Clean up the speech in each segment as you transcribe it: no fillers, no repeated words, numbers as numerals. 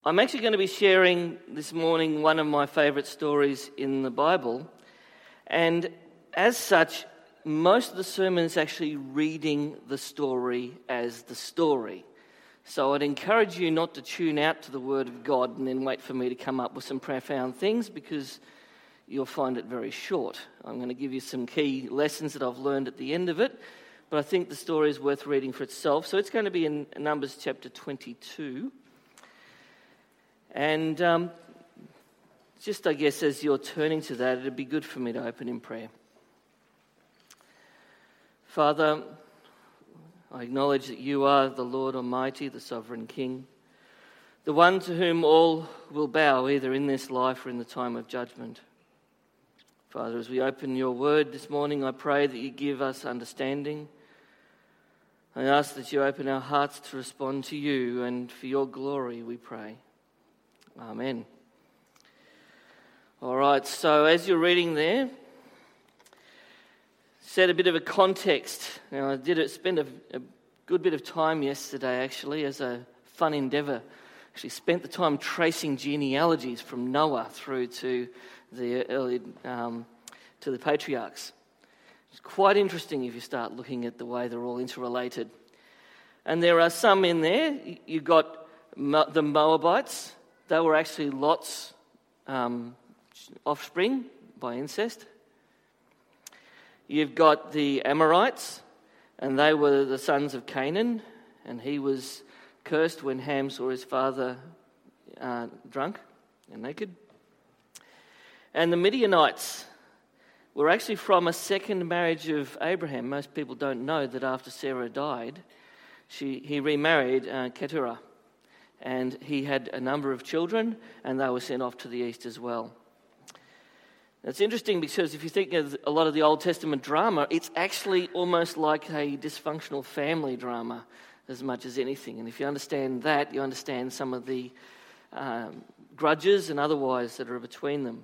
I'm actually going to be sharing this morning one of my favourite stories in the Bible, and as such, most of the sermon is actually reading the story as the story. So I'd encourage you not to tune out to the Word of God and then wait for me to come up with some profound things, because you'll find it very short. I'm going to give you some key lessons that I've learned at the end of it, but I think the story is worth reading for itself. So it's going to be in Numbers chapter 22. And just, I guess, as you're turning to that, it'd be good for me to open in prayer. Father, I acknowledge that you are the Lord Almighty, the Sovereign King, the one to whom all will bow, either in this life or in the time of judgment. Father, as we open your word this morning, I pray that you give us understanding. I ask that you open our hearts to respond to you, and for your glory we pray. Amen. All right, so as you're reading there, set a bit of a context. Now, I did spend a good bit of time yesterday, actually, as a fun endeavour. Actually spent the time tracing genealogies from Noah through to the early to the patriarchs. It's quite interesting if you start looking at the way they're all interrelated. And there are some in there. You got the Moabites. They were actually Lot's offspring by incest. You've got the Amorites, and they were the sons of Canaan, and he was cursed when Ham saw his father drunk and naked. And the Midianites were actually from a second marriage of Abraham. Most people don't know that after Sarah died, he remarried Keturah. And he had a number of children, and they were sent off to the east as well. It's interesting because if you think of a lot of the Old Testament drama, it's actually almost like a dysfunctional family drama as much as anything. And if you understand that, you understand some of the grudges and otherwise that are between them.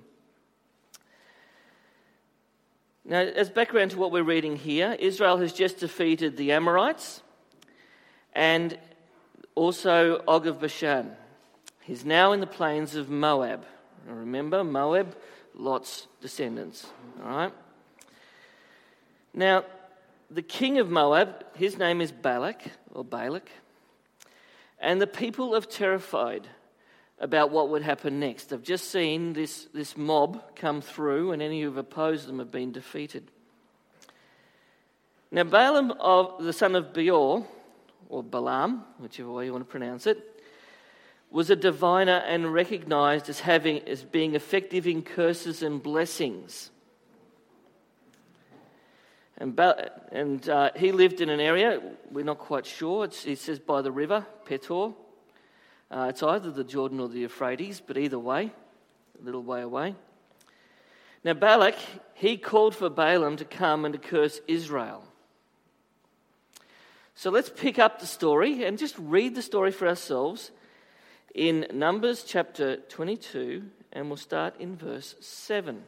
Now, as background to what we're reading here, Israel has just defeated the Amorites and also Og of Bashan. He's now in the plains of Moab. Now remember, Moab, Lot's descendants. All right. Now, the king of Moab, his name is Balak, and the people are terrified about what would happen next. They've just seen this mob come through, and any who have opposed them have been defeated. Now, Balaam, the son of Beor, or Balaam, whichever way you want to pronounce it, was a diviner and recognized as being effective in curses and blessings. And he lived in an area, we're not quite sure, it says by the river, Petor. It's either the Jordan or the Euphrates, but either way, a little way away. Now Balak, he called for Balaam to come and to curse Israel. So let's pick up the story and just read the story for ourselves in Numbers chapter 22, and we'll start in verse 7.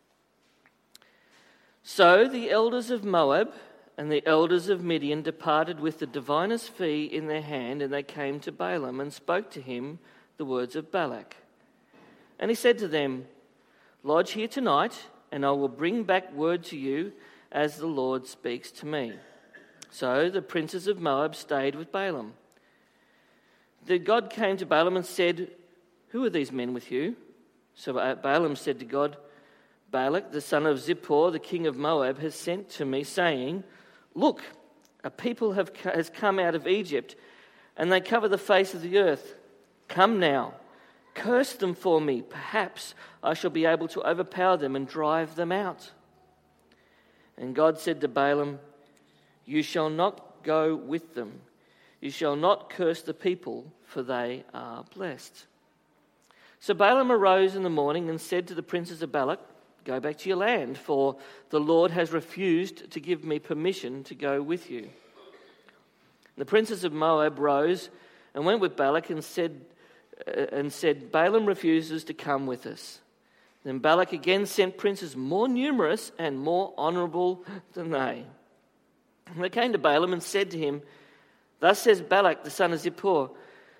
So the elders of Moab and the elders of Midian departed with the diviner's fee in their hand, and they came to Balaam and spoke to him the words of Balak. And he said to them, "Lodge here tonight, and I will bring back word to you as the Lord speaks to me." So the princes of Moab stayed with Balaam. Then God came to Balaam and said, "Who are these men with you?" So Balaam said to God, "Balak, the son of Zippor, the king of Moab, has sent to me, saying, 'Look, a people has come out of Egypt, and they cover the face of the earth. Come now, curse them for me. Perhaps I shall be able to overpower them and drive them out.' And God said to Balaam, 'You shall not go with them. You shall not curse the people, for they are blessed.' So Balaam arose in the morning and said to the princes of Balak, 'Go back to your land, for the Lord has refused to give me permission to go with you.' The princes of Moab rose and went with Balak and said, 'Balaam refuses to come with us.' Then Balak again sent princes more numerous and more honourable than they. And they came to Balaam and said to him, 'Thus says Balak the son of Zippor,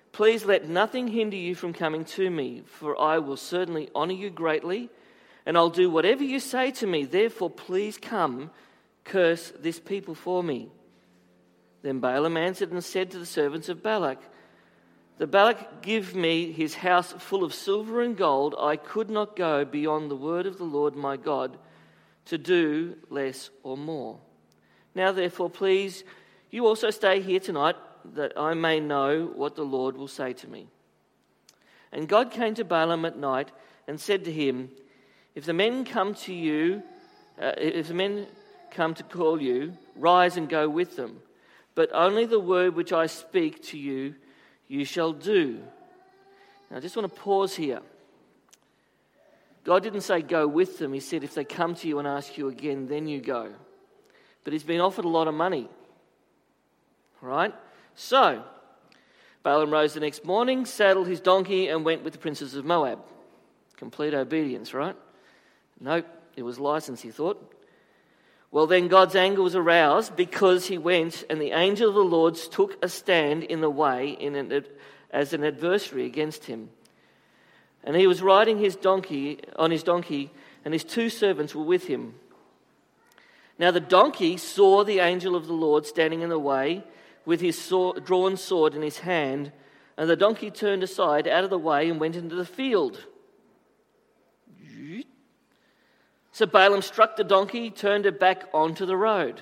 Please let nothing hinder you from coming to me, for I will certainly honor you greatly, and I'll do whatever you say to me. Therefore, please come, curse this people for me." Then Balaam answered and said to the servants of Balak, "The Balak give me his house full of silver and gold. I could not go beyond the word of the Lord my God to do less or more. Now therefore, please, you also stay here tonight, that I may know what the Lord will say to me." And God came to Balaam at night and said to him, if the men come to call you, rise and go with them. But only the word which I speak to you, you shall do. Now I just want to pause here. God didn't say go with them. He said if they come to you and ask you again, then you go. But he's been offered a lot of money. All right? So, Balaam rose the next morning, saddled his donkey, and went with the princes of Moab. Complete obedience, right? Nope, it was license, he thought. Well, then God's anger was aroused because he went, and the angel of the Lord took a stand in the way as an adversary against him. And he was riding on his donkey, and his two servants were with him. Now the donkey saw the angel of the Lord standing in the way, with his drawn sword in his hand, and the donkey turned aside out of the way and went into the field. So Balaam struck the donkey, turned it back onto the road.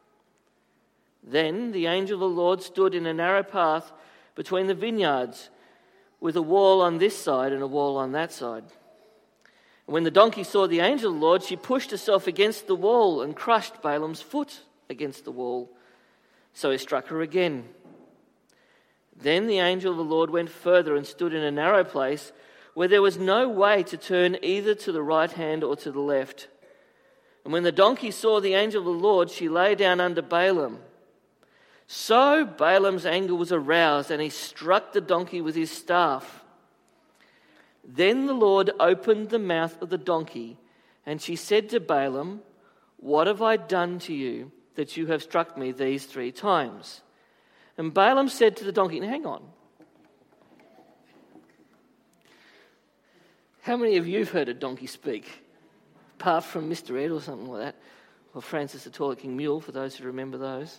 Then the angel of the Lord stood in a narrow path between the vineyards, with a wall on this side and a wall on that side. And when the donkey saw the angel of the Lord, she pushed herself against the wall and crushed Balaam's foot against the wall. So he struck her again. Then the angel of the Lord went further and stood in a narrow place where there was no way to turn either to the right hand or to the left. And when the donkey saw the angel of the Lord, she lay down under Balaam. So Balaam's anger was aroused, and he struck the donkey with his staff. Then the Lord opened the mouth of the donkey, and she said to Balaam, "What have I done to you that you have struck me these 3 times?" And Balaam said to the donkey, now hang on. How many of you have heard a donkey speak? Apart from Mr. Ed or something like that. Or Francis the Talking Mule, for those who remember those.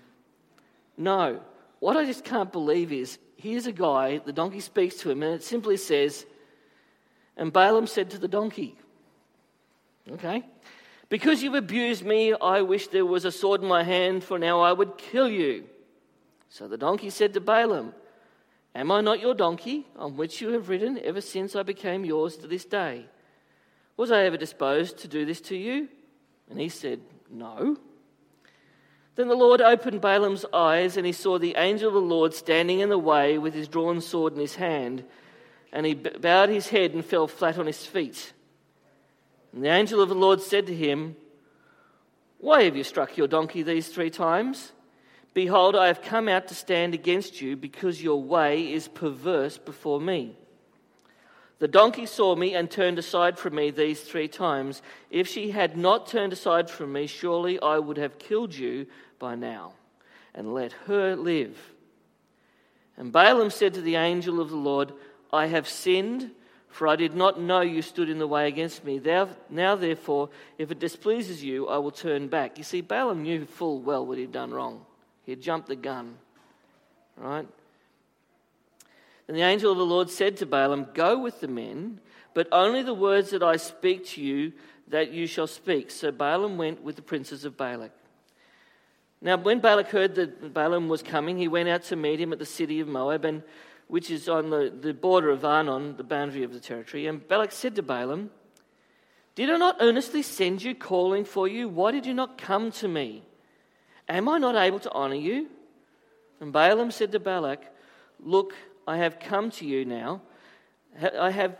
No. What I just can't believe is, here's a guy, the donkey speaks to him, and it simply says, and Balaam said to the donkey, okay, "Because you've abused me, I wish there was a sword in my hand, for now I would kill you." So the donkey said to Balaam, "Am I not your donkey, on which you have ridden ever since I became yours to this day? Was I ever disposed to do this to you?" And he said, "No." Then the Lord opened Balaam's eyes, and he saw the angel of the Lord standing in the way with his drawn sword in his hand, and he bowed his head and fell flat on his feet. And the angel of the Lord said to him, "Why have you struck your donkey these 3 times? Behold, I have come out to stand against you, because your way is perverse before me. The donkey saw me and turned aside from me these 3 times. If she had not turned aside from me, surely I would have killed you by now and let her live." And Balaam said to the angel of the Lord, "I have sinned, for I did not know you stood in the way against me. Now therefore, if it displeases you, I will turn back." You see, Balaam knew full well what he'd done wrong. He had jumped the gun, right? And the angel of the Lord said to Balaam, "Go with the men, but only the words that I speak to you that you shall speak." So Balaam went with the princes of Balak. Now when Balak heard that Balaam was coming, he went out to meet him at the city of Moab, which is on the border of Arnon, the boundary of the territory. And Balak said to Balaam, "Did I not earnestly send you, calling for you? Why did you not come to me? Am I not able to honor you?" And Balaam said to Balak, "Look, I have come to you now. Have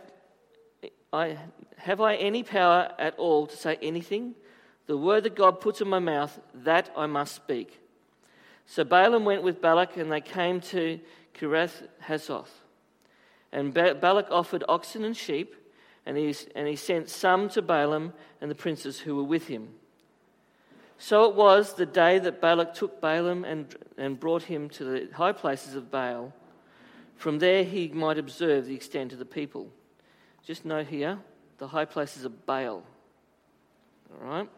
I any power at all to say anything? The word that God puts in my mouth, that I must speak." So Balaam went with Balak, and they came to Kiriath Hazoth. And Balak offered oxen and sheep, and he sent some to Balaam and the princes who were with him. So it was the day that Balak took Balaam and brought him to the high places of Baal, From there he might observe the extent of the people. Just note here, the high places of Baal. All right?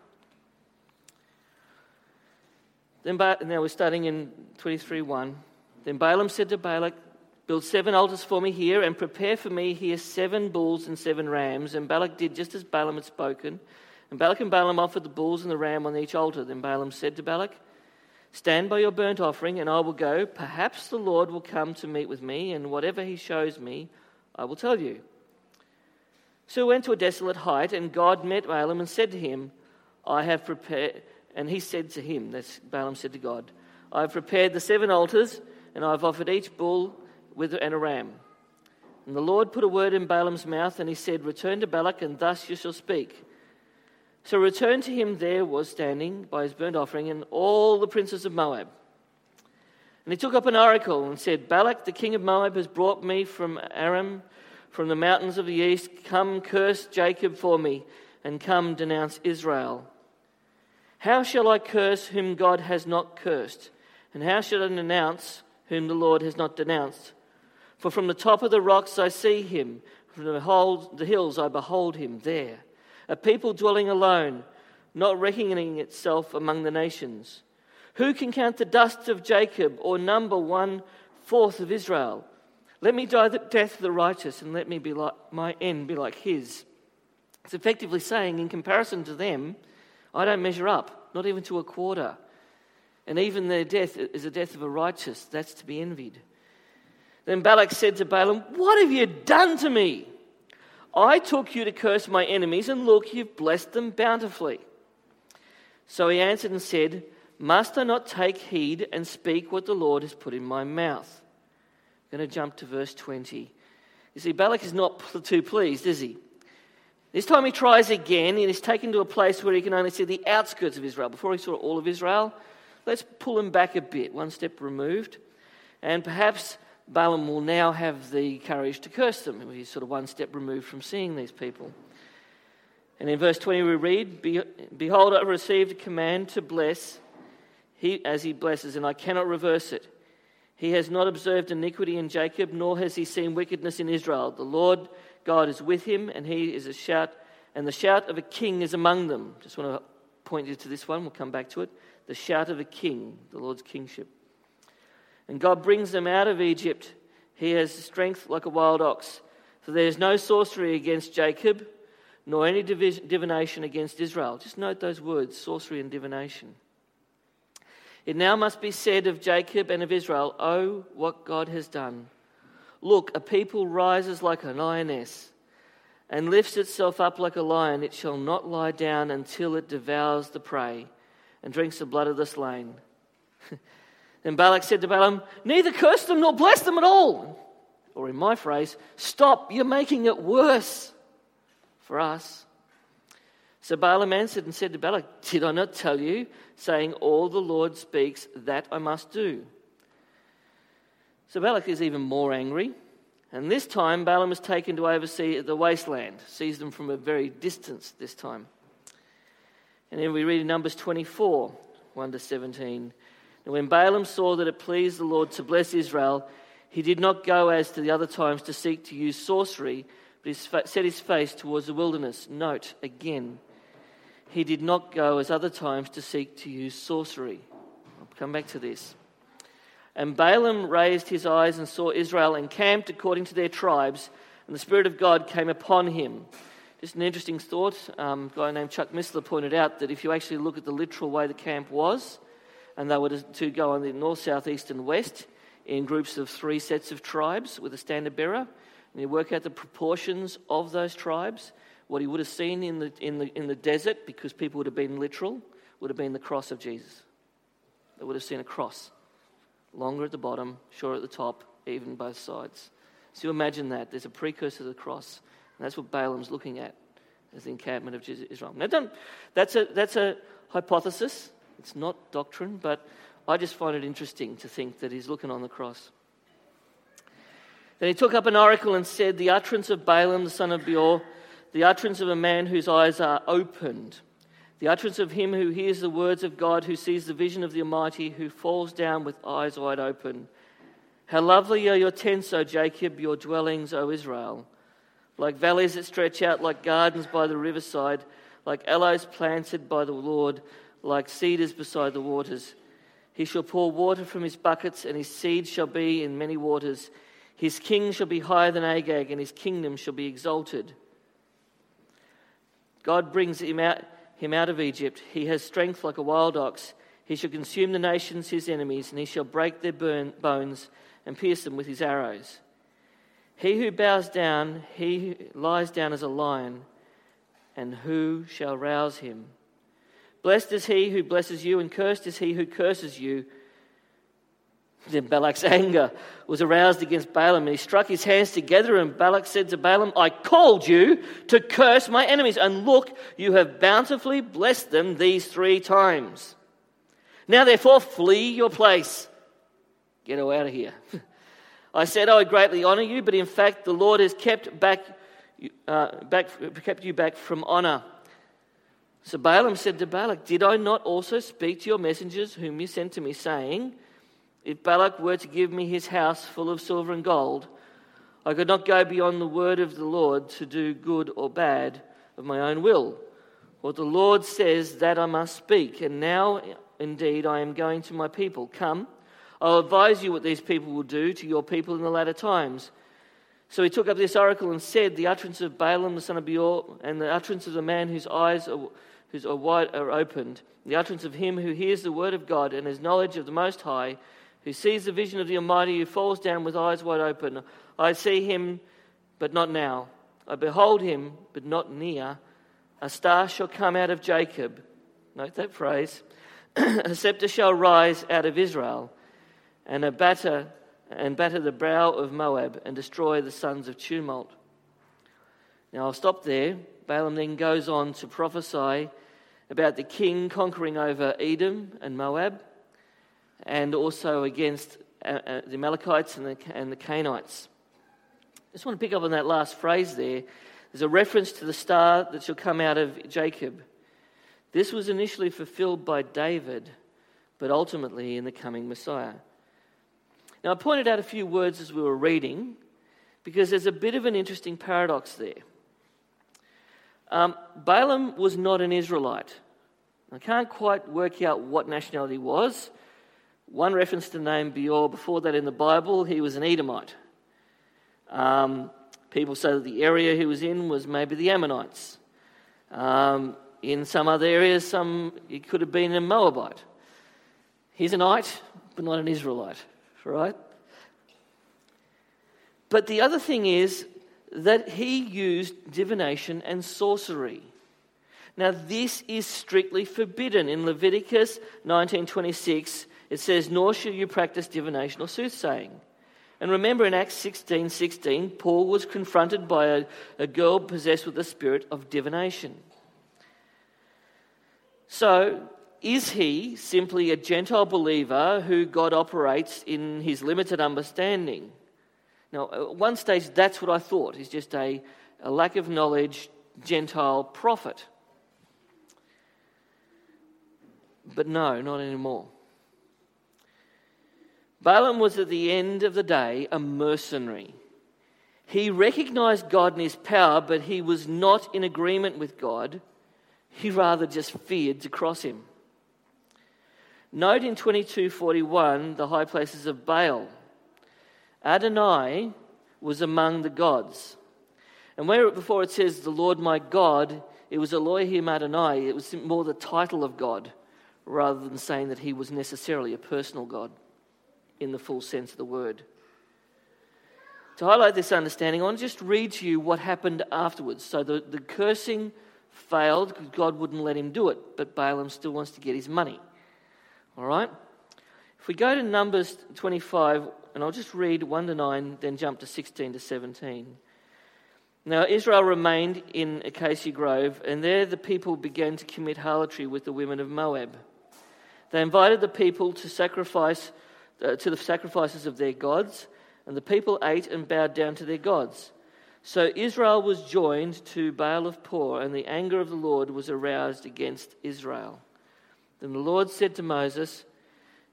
Now we're starting in 23:1. Then Balaam said to Balak, "Build 7 altars for me here, and prepare for me here 7 bulls and 7 rams." And Balak did just as Balaam had spoken. And Balak and Balaam offered the bulls and the ram on each altar. Then Balaam said to Balak, "Stand by your burnt offering, and I will go. Perhaps the Lord will come to meet with me, and whatever he shows me, I will tell you." So he went to a desolate height, and God met Balaam and said to him, "I have prepared..." And he said to him, that's Balaam said to God, "I have prepared the 7 altars, and I have offered each bull and a ram." And the Lord put a word in Balaam's mouth, and he said, "Return to Balak, and thus you shall speak." So return to him there was standing by his burnt offering, and all the princes of Moab. And he took up an oracle and said, "Balak, the king of Moab, has brought me from Aram, from the mountains of the east. Come, curse Jacob for me, and come, denounce Israel. How shall I curse whom God has not cursed? And how shall I denounce whom the Lord has not denounced? For from the top of the rocks I see him, from the hills I behold him there. A people dwelling alone, not reckoning itself among the nations. Who can count the dust of Jacob, or number 1/4 of Israel? Let me die the death of the righteous, and let me be like my end be like his." It's effectively saying, in comparison to them, I don't measure up, not even to a quarter. And even their death is a death of a righteous. That's to be envied. Then Balak said to Balaam, "What have you done to me? I took you to curse my enemies, and look, you've blessed them bountifully." So he answered and said, "Must I not take heed and speak what the Lord has put in my mouth?" I'm going to jump to verse 20. You see, Balak is not too pleased, is he? This time he tries again, and is taken to a place where he can only see the outskirts of Israel. Before he saw all of Israel, let's pull him back a bit, one step removed. And perhaps Balaam will now have the courage to curse them. He's sort of one step removed from seeing these people. And in verse 20 we read, "Behold, I received a command to bless, as he blesses, and I cannot reverse it. He has not observed iniquity in Jacob, nor has he seen wickedness in Israel. The Lord God is with him, and he is a shout, and the shout of a king is among them." Just want to point you to this one. We'll come back to it. The shout of a king, the Lord's kingship. "And God brings them out of Egypt. He has strength like a wild ox. For there is no sorcery against Jacob, nor any divination against Israel." Just note those words, sorcery and divination. "It now must be said of Jacob and of Israel, oh, what God has done. Look, a people rises like a lioness and lifts itself up like a lion. It shall not lie down until it devours the prey and drinks the blood of the slain." Then Balak said to Balaam, "Neither curse them nor bless them at all." Or in my phrase, "Stop, you're making it worse for us." So Balaam answered and said to Balak, "Did I not tell you, saying, all the Lord speaks, that I must do?" So Balak is even more angry. And this time Balaam is taken to oversee the wasteland, sees them from a very distance this time. And then we read in Numbers 24, 1-17. "And when Balaam saw that it pleased the Lord to bless Israel, he did not go as to the other times to seek to use sorcery, but he set his face towards the wilderness." Note again, he did not go as other times to seek to use sorcery. I'll come back to this. "And Balaam raised his eyes and saw Israel encamped according to their tribes, and the Spirit of God came upon him." Just an interesting thought. A guy named Chuck Missler pointed out that if you actually look at the literal way the camp was, and they were to go on the north, south, east and west in groups of 3 sets of tribes with a standard bearer, and you work out the proportions of those tribes, what he would have seen in the desert, because people would have been literal, would have been the cross of Jesus. They would have seen a cross. Longer at the bottom, shorter at the top, even both sides. So you imagine that. There's a precursor to the cross. And that's what Balaam's looking at as the encampment of Israel. Now, that's a hypothesis. It's not doctrine, but I just find it interesting to think that he's looking on the cross. Then he took up an oracle and said, "The utterance of Balaam, the son of Beor, the utterance of a man whose eyes are opened, the utterance of him who hears the words of God, who sees the vision of the Almighty, who falls down with eyes wide open. How lovely are your tents, O Jacob, your dwellings, O Israel. Like valleys that stretch out, like gardens by the riverside, like aloes planted by the Lord, like cedars beside the waters. He shall pour water from his buckets, and his seed shall be in many waters. His king shall be higher than Agag, and his kingdom shall be exalted. God brings him out of Egypt. He has strength like a wild ox. He shall consume the nations, his enemies, and he shall break their bones and pierce them with his arrows. He who bows down, he who lies down as a lion, and who shall rouse him? Blessed is he who blesses you, and cursed is he who curses you. Then Balak's anger was aroused against Balaam, and he struck his hands together, and Balak said to Balaam, I called you to curse my enemies, and look, you have bountifully blessed them these 3 times. Now therefore flee your place. Get out of here. I said I would greatly honour you, but in fact the Lord has kept you back from honour. So Balaam said to Balak, did I not also speak to your messengers whom you sent to me, saying, if Balak were to give me his house full of silver and gold, I could not go beyond the word of the Lord to do good or bad of my own will. What the Lord says, that I must speak. And now, indeed, I am going to my people. Come, I'll advise you what these people will do to your people in the latter times. So he took up this oracle and said, the utterance of Balaam the son of Beor, and the utterance of the man whose eyes are wide are opened, the utterance of him who hears the word of God and has knowledge of the Most High, who sees the vision of the Almighty, who falls down with eyes wide open. I see him, but not now. I behold him, but not near. A star shall come out of Jacob. Note that phrase. A scepter shall rise out of Israel, and batter the brow of Moab, and destroy the sons of tumult. Now I'll stop there. Balaam then goes on to prophesy about the king conquering over Edom and Moab, and also against the Amalekites and the Canaanites. I just want to pick up on that last phrase there. There's a reference to the star that shall come out of Jacob. This was initially fulfilled by David, but ultimately in the coming Messiah. Now I pointed out a few words as we were reading, because there's a bit of an interesting paradox there. Balaam was not an Israelite. I can't quite work out what nationality he was. One reference to the name Beor, before that in the Bible, he was an Edomite. People say that the area he was in was maybe the Ammonites. In some other areas, he could have been a Moabite. He's an Ite, but not an Israelite, right? But the other thing is that he used divination and sorcery. Now, this is strictly forbidden. In Leviticus 19:26, it says, nor shall you practice divination or soothsaying. And remember in Acts 16:16, Paul was confronted by a girl possessed with the spirit of divination. So, is he simply a Gentile believer who God operates in his limited understanding? Now, at one stage, that's what I thought. He's just a lack of knowledge Gentile prophet. But no, not anymore. Balaam was at the end of the day a mercenary. He recognized God and his power, but he was not in agreement with God. He rather just feared to cross him. Note in 22:41 the high places of Baal. Adonai was among the gods. And where before it says the Lord my God, it was Elohim Adonai. It was more the title of God, rather than saying that he was necessarily a personal God in the full sense of the word. To highlight this understanding, I want to just read to you what happened afterwards. So the cursing failed because God wouldn't let him do it, but Balaam still wants to get his money. All right? If we go to Numbers 25, and I'll just read 1-9, then jump to 16 to 17. Now Israel remained in Acacia Grove, and there the people began to commit harlotry with the women of Moab. They invited the people to sacrifice to the sacrifices of their gods, and the people ate and bowed down to their gods. So Israel was joined to Baal of Peor, and the anger of the Lord was aroused against Israel. Then the Lord said to Moses,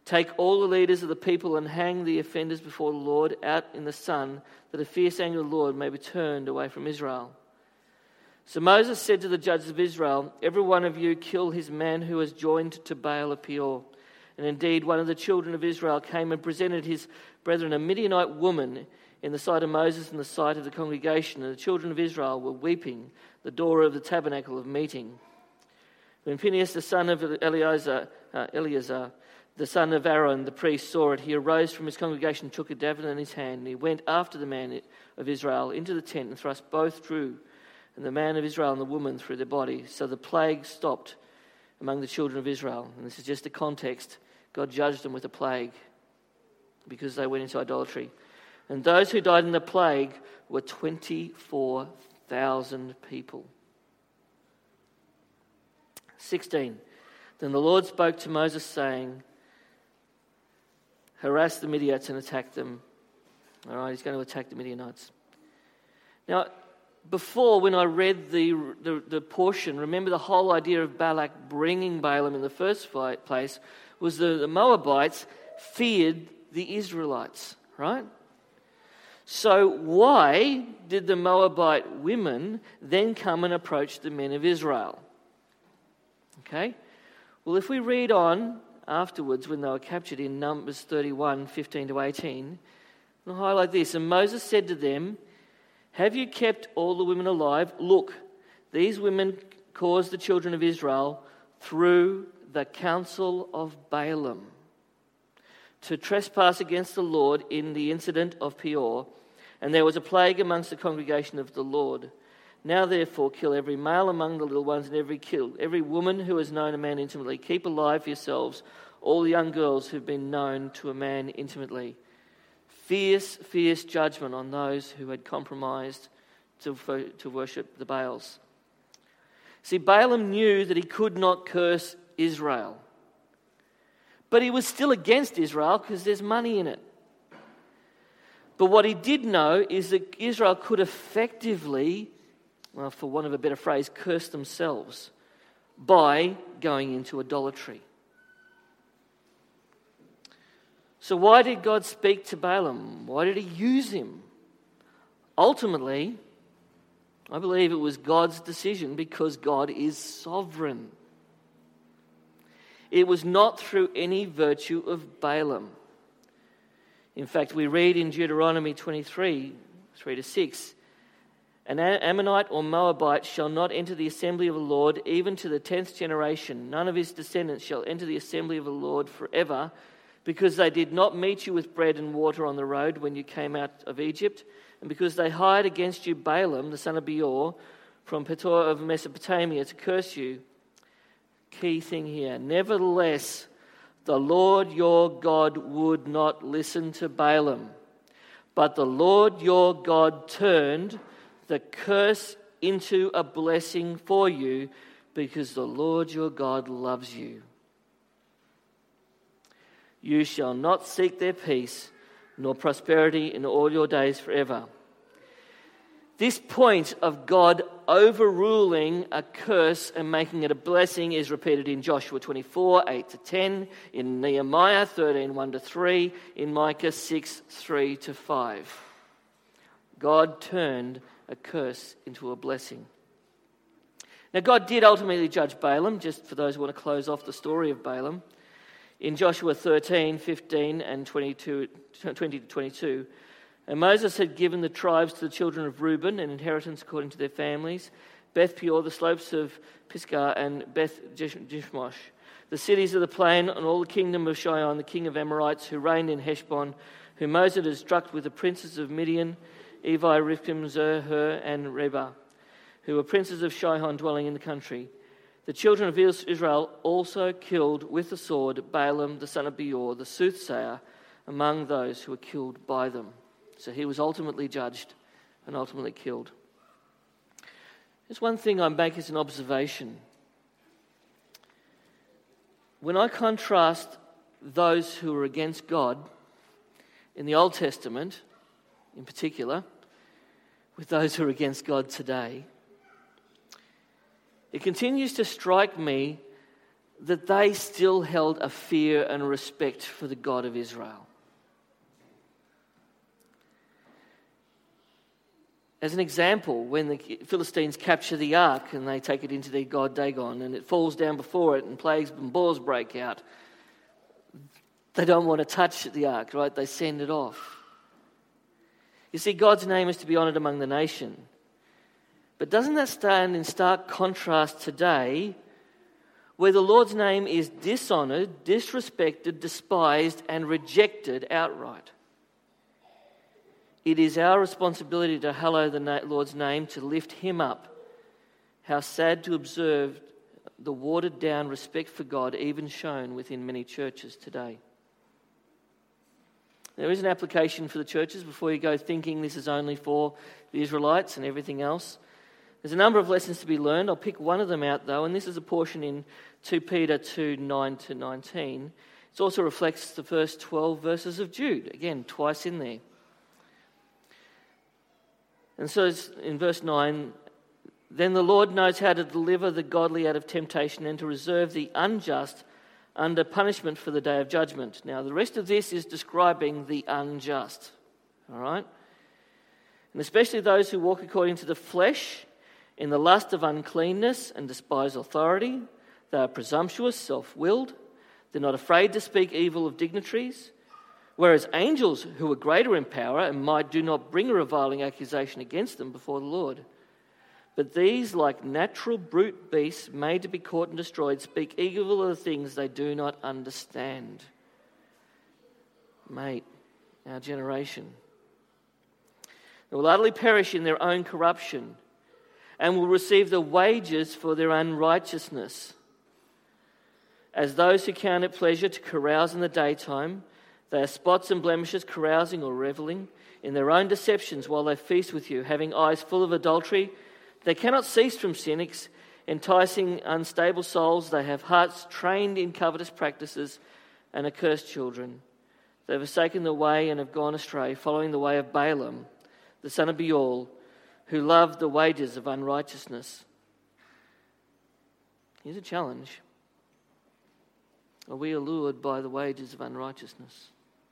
Take all the leaders of the people and hang the offenders before the Lord out in the sun, that the fierce anger of the Lord may be turned away from Israel. So Moses said to the judges of Israel, every one of you kill his man who has joined to Baal of Peor. And indeed, one of the children of Israel came and presented his brethren, a Midianite woman, in the sight of Moses and the sight of the congregation. And the children of Israel were weeping the door of the tabernacle of meeting. When Phinehas, the son of Eleazar, the son of Aaron, the priest, saw it, he arose from his congregation, took a javelin in his hand, and he went after the man of Israel into the tent and thrust both through, and the man of Israel and the woman through their body. So the plague stopped among the children of Israel. And this is just a context. God judged them with a plague because they went into idolatry. And those who died in the plague were 24,000 people. 16. Then the Lord spoke to Moses, saying, harass the Midianites and attack them. All right, he's going to attack the Midianites. Now, before, when I read the portion, remember the whole idea of Balak bringing Balaam in the first place was the Moabites feared the Israelites, right? So why did the Moabite women then come and approach the men of Israel? Okay, well, if we read on afterwards when they were captured in Numbers 31, 15 to 18, I'll highlight this. And Moses said to them, have you kept all the women alive? Look, these women caused the children of Israel through the counsel of Balaam to trespass against the Lord in the incident of Peor, and there was a plague amongst the congregation of the Lord. Now therefore kill every male among the little ones and every woman who has known a man intimately. Keep alive for yourselves all the young girls who've been known to a man intimately. Fierce, fierce judgment on those who had compromised to worship the Baals. See, Balaam knew that he could not curse Israel. But he was still against Israel because there's money in it. But what he did know is that Israel could effectively, well, for want of a better phrase, curse themselves by going into idolatry. So why did God speak to Balaam? Why did he use him? Ultimately, I believe it was God's decision because God is sovereign. It was not through any virtue of Balaam. In fact, we read in Deuteronomy 23, 3-6, an Ammonite or Moabite shall not enter the assembly of the Lord even to the 10th generation. None of his descendants shall enter the assembly of the Lord forever, because they did not meet you with bread and water on the road when you came out of Egypt, and because they hired against you Balaam, the son of Beor, from Petor of Mesopotamia to curse you. Key thing here. Nevertheless, the Lord your God would not listen to Balaam, but the Lord your God turned the curse into a blessing for you, because the Lord your God loves you. You shall not seek their peace, nor prosperity in all your days forever. This point of God overruling a curse and making it a blessing is repeated in Joshua 24, 8-10, in Nehemiah 13, 1-3, in Micah 6, 3-5. God turned a curse into a blessing. Now, God did ultimately judge Balaam, just for those who want to close off the story of Balaam. In Joshua 13, 15 and 20-22, and Moses had given the tribes to the children of Reuben an inheritance according to their families, Beth Peor, the slopes of Pisgah, and Beth Jeshmosh, the cities of the plain, and all the kingdom of Sihon, the king of Amorites, who reigned in Heshbon, whom Moses had struck with the princes of Midian, Evi, Ripkim, Zer, Hur, and Reba, who were princes of Sihon dwelling in the country. The children of Israel also killed with the sword Balaam the son of Beor, the soothsayer, among those who were killed by them. So he was ultimately judged and ultimately killed. There's one thing I make as an observation. When I contrast those who are against God in the Old Testament, in particular, with those who are against God today, it continues to strike me that they still held a fear and respect for the God of Israel. As an example, when the Philistines capture the ark and they take it into their god Dagon and it falls down before it and plagues and boars break out, they don't want to touch the ark, right? They send it off. You see, God's name is to be honoured among the nation. But doesn't that stand in stark contrast today, where the Lord's name is dishonoured, disrespected, despised and rejected outright? It is our responsibility to hallow the Lord's name, to lift him up. How sad to observe the watered-down respect for God even shown within many churches today. There is an application for the churches before you go thinking this is only for the Israelites and everything else. There's a number of lessons to be learned. I'll pick one of them out though, and this is a portion in 2 Peter 2, 9-19. It also reflects the first 12 verses of Jude. Again, twice in there. And so in verse 9, then the Lord knows how to deliver the godly out of temptation and to reserve the unjust under punishment for the day of judgment. Now, the rest of this is describing the unjust. All right? And especially those who walk according to the flesh, in the lust of uncleanness and despise authority. They are presumptuous, self-willed. They're not afraid to speak evil of dignitaries. Whereas angels who are greater in power and might do not bring a reviling accusation against them before the Lord. But these, like natural brute beasts made to be caught and destroyed, speak evil of the things they do not understand. Mate, our generation. They will utterly perish in their own corruption and will receive the wages for their unrighteousness. As those who count it pleasure to carouse in the daytime, they are spots and blemishes, carousing or reveling in their own deceptions while they feast with you, having eyes full of adultery. They cannot cease from sin, enticing unstable souls. They have hearts trained in covetous practices and accursed children. They have forsaken the way and have gone astray, following the way of Balaam, the son of Beor, who loved the wages of unrighteousness. Here's a challenge. Are we allured by the wages of unrighteousness?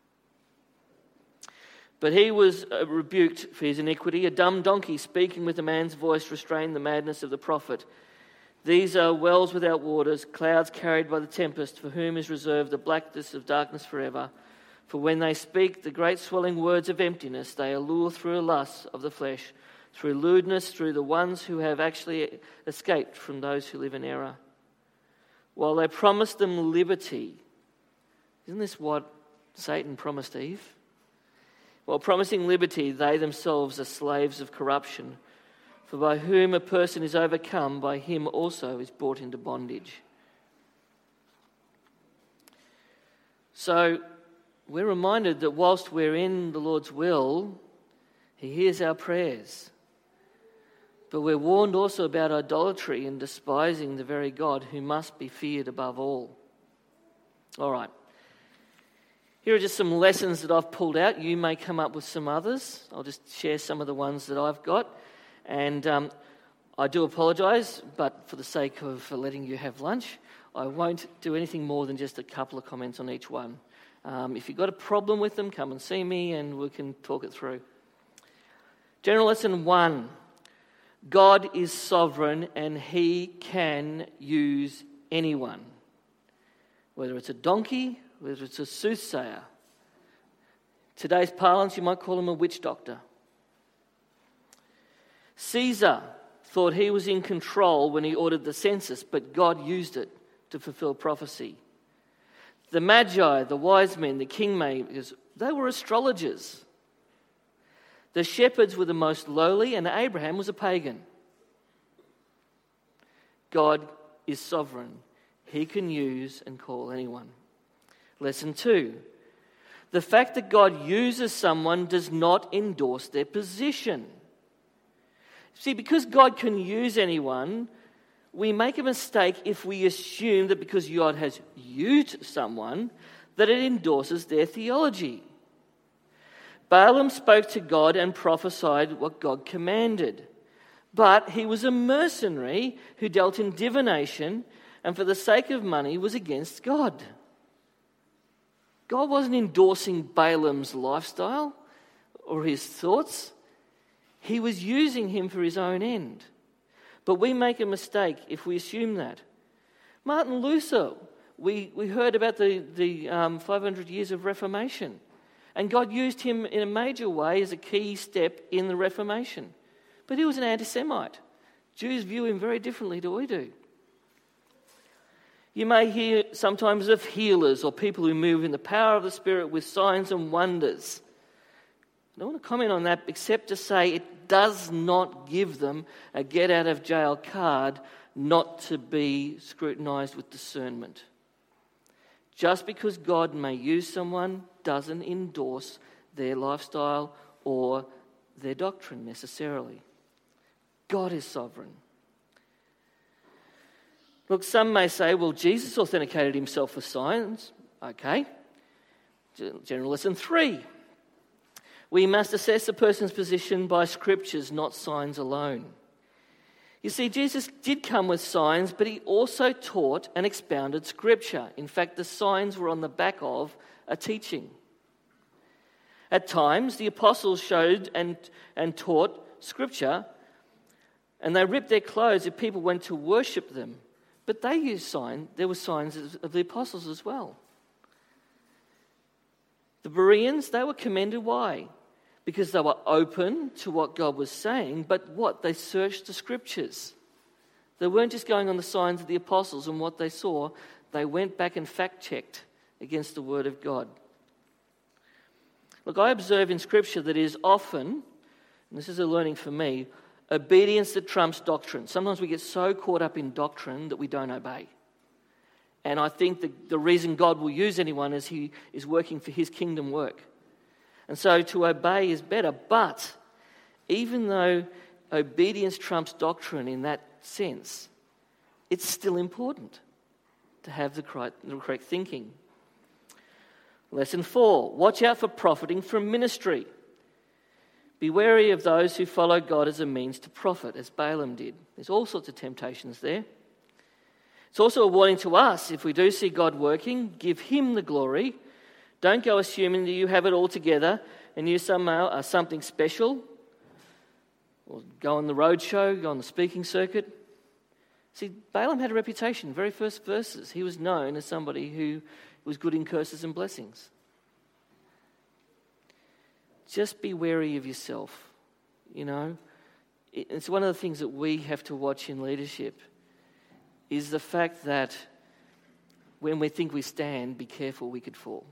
But he was rebuked for his iniquity. A dumb donkey speaking with a man's voice restrained the madness of the prophet. These are wells without waters, clouds carried by the tempest, for whom is reserved the blackness of darkness forever. For when they speak the great swelling words of emptiness, they allure through a lust of the flesh, through lewdness, through the ones who have actually escaped from those who live in error. While they promise them liberty. Isn't this what Satan promised Eve? While promising liberty, they themselves are slaves of corruption. For by whom a person is overcome, by him also is brought into bondage. So we're reminded that whilst we're in the Lord's will, he hears our prayers. But we're warned also about idolatry and despising the very God who must be feared above all. All right. Here are just some lessons that I've pulled out. You may come up with some others. I'll just share some of the ones that I've got. And I do apologise, but for the sake of letting you have lunch, I won't do anything more than just a couple of comments on each one. If you've got a problem with them, come and see me and we can talk it through. General lesson 1. God is sovereign and he can use anyone. Whether it's a donkey, whether it's a soothsayer. Today's parlance, you might call him a witch doctor. Caesar thought he was in control when he ordered the census, but God used it to fulfill prophecy. The Magi, the wise men, the kingmakers, they were astrologers. The shepherds were the most lowly, and Abraham was a pagan. God is sovereign. He can use and call anyone. Lesson 2. The fact that God uses someone does not endorse their position. See, because God can use anyone, we make a mistake if we assume that because God has used someone, that it endorses their theology. Balaam spoke to God and prophesied what God commanded. But he was a mercenary who dealt in divination, and for the sake of money was against God. God wasn't endorsing Balaam's lifestyle or his thoughts. He was using him for his own end. But we make a mistake if we assume that. Martin Luther, we heard about the 500 years of Reformation. And God used him in a major way as a key step in the Reformation. But he was an anti-Semite. Jews view him very differently to we do. You may hear sometimes of healers or people who move in the power of the Spirit with signs and wonders. I don't want to comment on that except to say it does not give them a get-out-of-jail card not to be scrutinised with discernment. Just because God may use someone doesn't endorse their lifestyle or their doctrine necessarily. God is sovereign. Look, some may say, well, Jesus authenticated himself with signs. Okay. General lesson 3. We must assess a person's position by scriptures, not signs alone. You see, Jesus did come with signs, but he also taught and expounded scripture. In fact, the signs were on the back of a teaching. At times, the apostles showed and taught scripture, and they ripped their clothes if people went to worship them. But they used signs. There were signs of the apostles as well. The Bereans, they were commended. Why? Because they were open to what God was saying, but what? They searched the scriptures. They weren't just going on the signs of the apostles and what they saw. They went back and fact-checked against the word of God. Look, I observe in scripture that it is often, and this is a learning for me, obedience that trumps doctrine. Sometimes we get so caught up in doctrine that we don't obey. And I think the reason God will use anyone is he is working for his kingdom work. And so to obey is better. But even though obedience trumps doctrine in that sense, it's still important to have the correct thinking. Lesson 4, watch out for profiting from ministry. Be wary of those who follow God as a means to profit, as Balaam did. There's all sorts of temptations there. It's also a warning to us, if we do see God working, give him the glory. Don't go assuming that you have it all together and you somehow are something special. Or go on the road show, go on the speaking circuit. See, Balaam had a reputation, very first verses. He was known as somebody who was good in curses and blessings. Just be wary of yourself, you know. It's one of the things that we have to watch in leadership is the fact that when we think we stand, be careful, we could fall.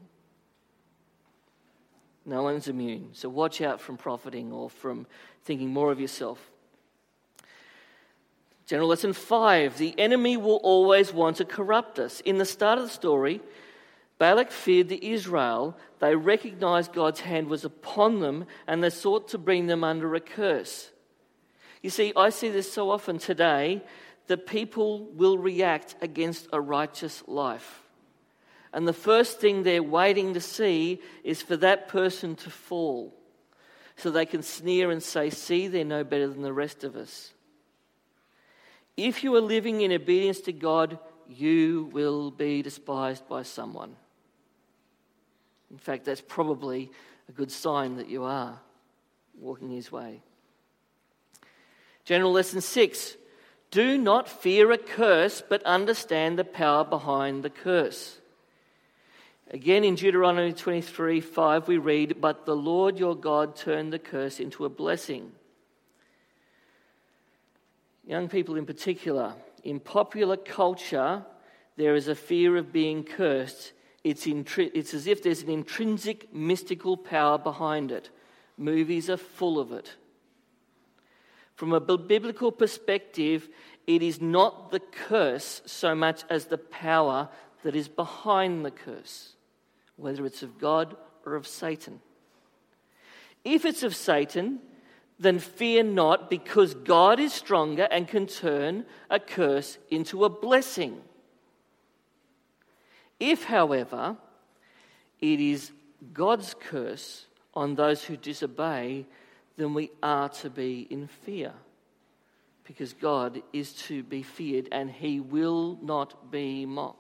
No one's immune. So watch out from profiting or from thinking more of yourself. General lesson 5, the enemy will always want to corrupt us. In the start of the story, Balak feared the Israel. They recognized God's hand was upon them and they sought to bring them under a curse. You see, I see this so often today that people will react against a righteous life. And the first thing they're waiting to see is for that person to fall so they can sneer and say, see, they're no better than the rest of us. If you are living in obedience to God, you will be despised by someone. In fact, that's probably a good sign that you are walking his way. General lesson 6, do not fear a curse, but understand the power behind the curse. Again, in Deuteronomy 23:5, we read, but the Lord your God turned the curse into a blessing. Young people in particular, in popular culture, there is a fear of being cursed. It's as if there's an intrinsic mystical power behind it. Movies are full of it. From a biblical perspective, it is not the curse so much as the power that is behind the curse, whether it's of God or of Satan. If it's of Satan, then fear not, because God is stronger and can turn a curse into a blessing. If, however, it is God's curse on those who disobey, then we are to be in fear. because God is to be feared and he will not be mocked.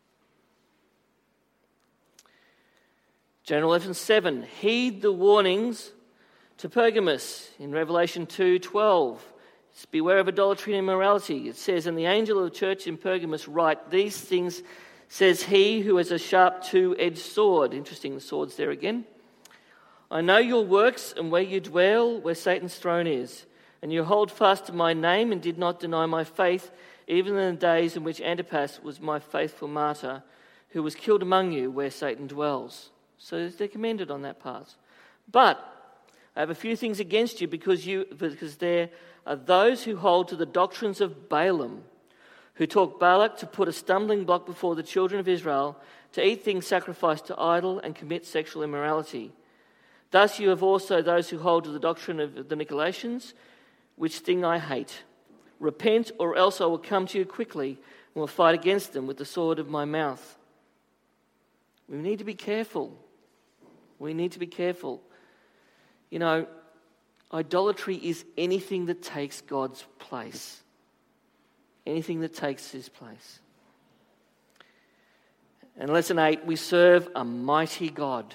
General lesson 7, heed the warnings to Pergamos in Revelation 2:12. Beware of idolatry and immorality. It says, and the angel of the church in Pergamos write, these things says he who has a sharp two-edged sword. Interesting, the sword's there again. I know your works and where you dwell, where Satan's throne is. And you hold fast to my name and did not deny my faith, even in the days in which Antipas was my faithful martyr, who was killed among you where Satan dwells. So they're commended on that part. But I have a few things against you because there are those who hold to the doctrines of Balaam, who taught Balak to put a stumbling block before the children of Israel, to eat things sacrificed to idol and commit sexual immorality. Thus you have also those who hold to the doctrine of the Nicolaitans, which thing I hate. Repent, or else I will come to you quickly and will fight against them with the sword of my mouth. We need to be careful. We need to be careful. You know, idolatry is anything that takes God's place. Anything that takes his place. And lesson 8, we serve a mighty God.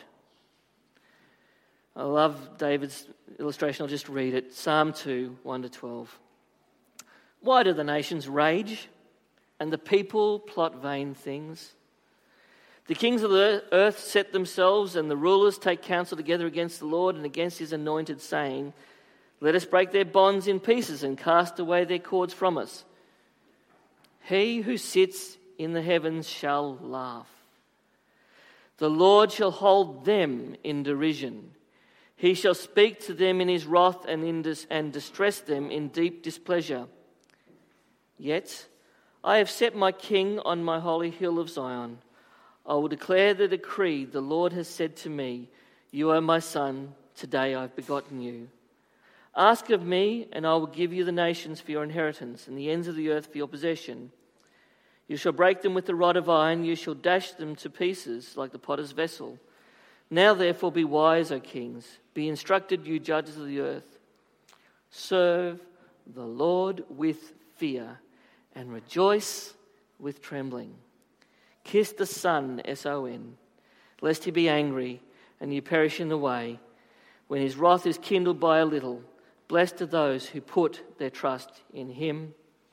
I love David's illustration. I'll just read it. Psalm 2, 1-12. Why do the nations rage and the people plot vain things? The kings of the earth set themselves and the rulers take counsel together against the Lord and against his anointed, saying, let us break their bonds in pieces and cast away their cords from us. He who sits in the heavens shall laugh. The Lord shall hold them in derision. He shall speak to them in his wrath and distress them in deep displeasure. Yet I have set my king on my holy hill of Zion. I will declare the decree. The Lord has said to me, you are my son. Today I have begotten you. Ask of me, and I will give you the nations for your inheritance, and the ends of the earth for your possession. You shall break them with the rod of iron. You shall dash them to pieces like the potter's vessel. Now therefore be wise, O kings. Be instructed, you judges of the earth. Serve the Lord with fear, and rejoice with trembling. Kiss the Son, S-O-N, lest he be angry and you perish in the way, when his wrath is kindled by a little. Blessed are those who put their trust in him.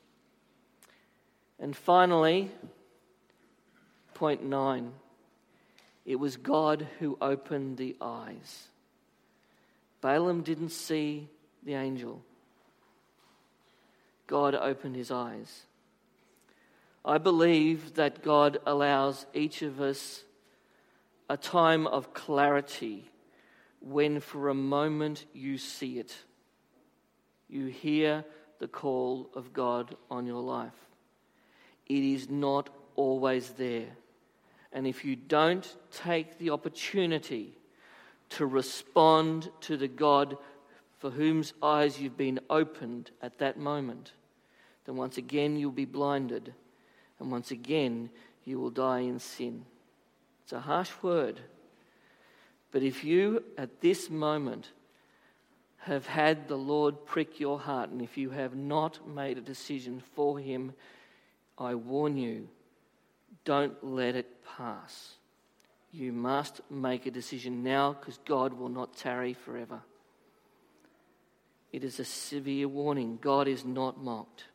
And finally, point 9, it was God who opened the eyes. Balaam didn't see the angel. God opened his eyes. I believe that God allows each of us a time of clarity when for a moment you see it. You hear the call of God on your life. It is not always there. And if you don't take the opportunity to respond to the God for whose eyes you've been opened at that moment, then once again you'll be blinded. And once again, you will die in sin. It's a harsh word. But if you, at this moment, have had the Lord prick your heart, and if you have not made a decision for him, I warn you, don't let it pass. You must make a decision now, because God will not tarry forever. It is a severe warning. God is not mocked.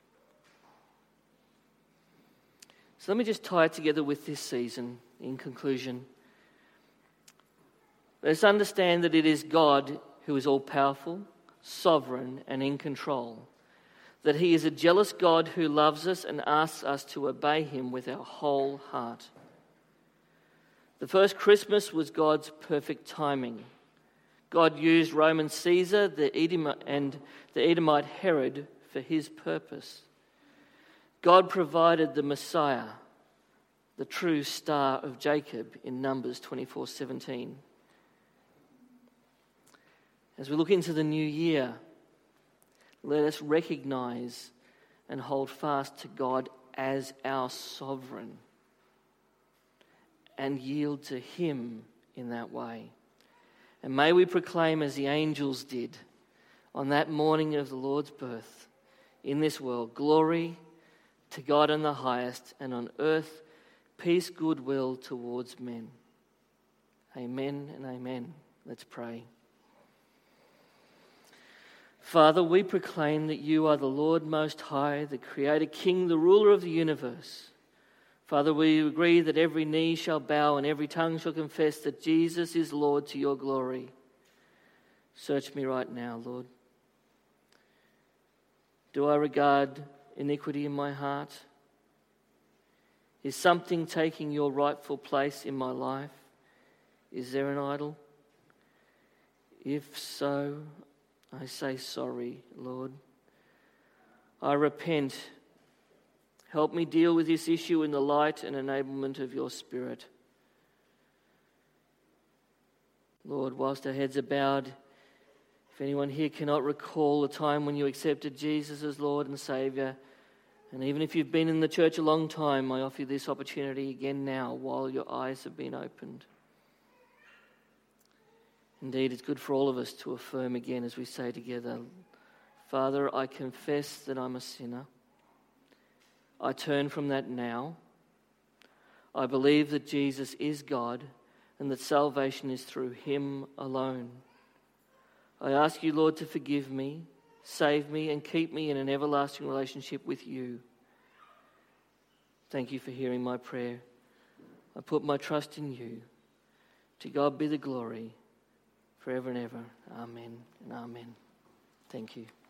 So let me just tie it together with this season in conclusion. Let's understand that it is God who is all-powerful, sovereign, and in control. That he is a jealous God who loves us and asks us to obey him with our whole heart. The first Christmas was God's perfect timing. God used Roman Caesar and the Edomite Herod for his purpose. God provided the Messiah, the true star of Jacob, in Numbers 24:17. As we look into the new year, let us recognize and hold fast to God as our sovereign and yield to him in that way. And may we proclaim, as the angels did on that morning of the Lord's birth, in this world. Glory to God in the highest, and on earth peace, goodwill towards men. Amen and amen. Let's pray. Father, we proclaim that you are the Lord Most High, the Creator King, the ruler of the universe. Father, we agree that every knee shall bow and every tongue shall confess that Jesus is Lord to your glory. Search me right now, Lord. Do I regard iniquity in my heart? Is something taking your rightful place in my life? Is there an idol? If so, I say sorry, Lord. I repent. Help me deal with this issue in the light and enablement of your Spirit. Lord, whilst our heads are bowed, if anyone here cannot recall a time when you accepted Jesus as Lord and Saviour, and even if you've been in the church a long time, I offer you this opportunity again now while your eyes have been opened. Indeed, it's good for all of us to affirm again as we say together, Father, I confess that I'm a sinner. I turn from that now. I believe that Jesus is God and that salvation is through him alone. I ask you, Lord, to forgive me, save me, and keep me in an everlasting relationship with you. Thank you for hearing my prayer. I put my trust in you. To God be the glory forever and ever. Amen and amen. Thank you.